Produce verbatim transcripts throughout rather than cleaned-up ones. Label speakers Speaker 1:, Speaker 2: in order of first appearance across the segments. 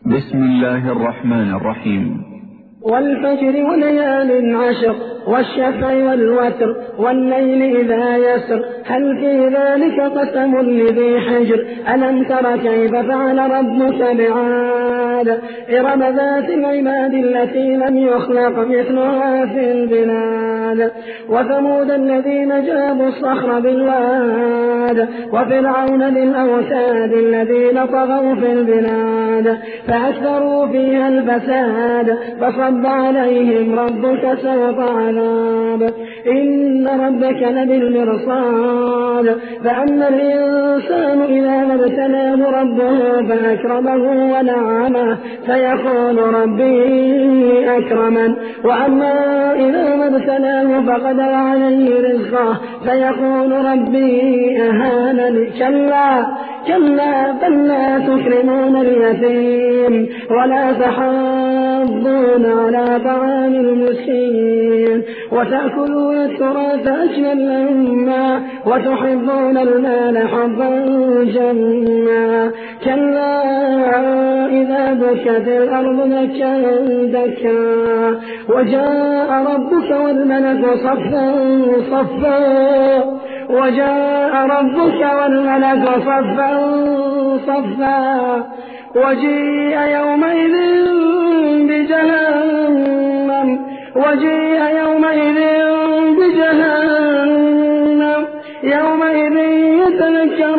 Speaker 1: بسم الله الرحمن الرحيم.
Speaker 2: والفجر وليال عشر والشفع والوتر والليل إذا يسر هل في ذلك قسم لذي حجر ألم تر كيف فعل ربك بعاد إرم ذات العماد التي لم يخلق مثلها في البلاد وثمود الذين جابوا الصخر بالواد وفرعون ذي الأوتاد الذين طغوا في البلاد فأكثروا فيها الفساد فصب عليهم ربك سوط عذاب إن ربك لبالمرصاد فأما الإنسان إذا ما ابتلاه ربه فأكرمه ونعمه فيقول ربي أكرمن وأما إذا ما ابتلاه فقدر عليه رزقه فيقول ربي أهانني كلا كلا بل لا تكرمون اليتيم ولا تحاضون على طعام المسكين وتأكلون التراث أكلا لما وتحبون المال حبا جما كلا إذا دكت الأرض دكا دكا وجاء ربك والملك صفا صفا وجاء ربك والملك صفا صفا وجيء يومئذ بجهنم وجيء يومئذ بجهنم يومئذ يتذكر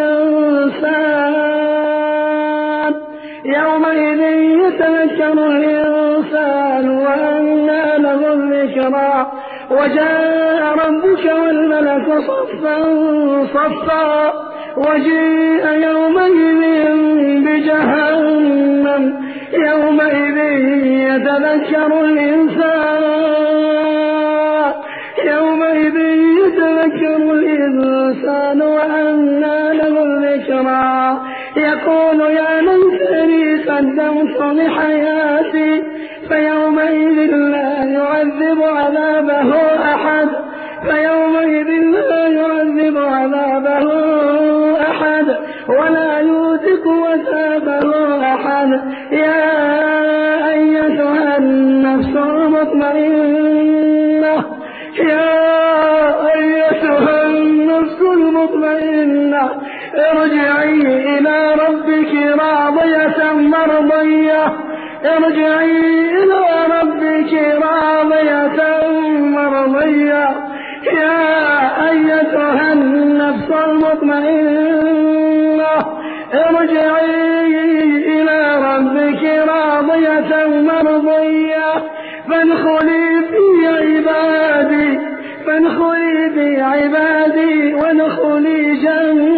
Speaker 2: الإنسان يومئذ يتذكر الإنسان وأنى له الذكرى وجاء ربك والملك صفا صفا وجيء يومئذ بجهنم يومئذ يتذكر الإنسان يومئذ يتذكر الإنسان وأنى له الذكرى يقول يا ليتني قدمت لحياتي فيومئذ لا يعذب عذابه أحد فيومئذ لا يعذب عذابه أحد ولا يوثق وثاقه أحد يا أيتها النفس المطمئنة يا أيتها النفس المطمئنة ارجعي إلى ربك راضية مرضية ارجعي إلى ربك راضية مرضية يا أيتها النفس المطمئنة ارجعي إلى ربك راضية مرضية فادخلي في عبادي فادخلي في عبادي وادخلي جنتي